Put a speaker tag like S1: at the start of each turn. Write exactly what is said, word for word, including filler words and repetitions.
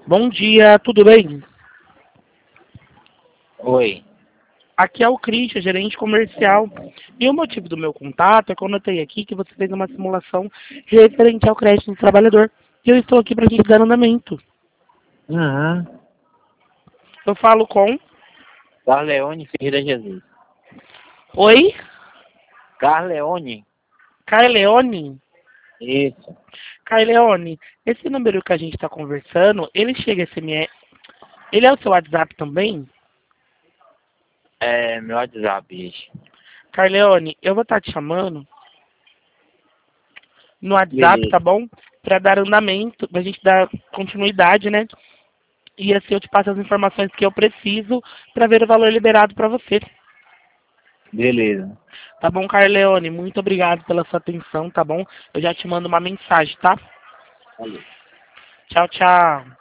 S1: Bom dia, tudo bem?
S2: Oi.
S1: Aqui é o Christian, gerente comercial. E o motivo do meu contato é que eu notei aqui que você fez uma simulação referente ao crédito do trabalhador. E eu estou aqui para te dar andamento.
S2: Uhum.
S1: Eu falo com...
S2: Carleone Ferreira Jesus.
S1: Oi?
S2: Carleone?
S1: Carleone?
S2: Isso.
S1: Carleone, esse número que a gente está conversando, ele chega a S M S... Ele é o seu WhatsApp também?
S2: É meu WhatsApp, gente.
S1: Carleone, eu vou estar te chamando no WhatsApp,
S2: Beleza.
S1: tá bom? Para dar andamento, pra gente dar continuidade, né? E assim eu te passo as informações que eu preciso para ver o valor liberado para você.
S2: Beleza.
S1: Tá bom, Carleone? Muito obrigado pela sua atenção, tá bom? Eu já te mando uma mensagem, tá?
S2: Valeu.
S1: Tchau, tchau.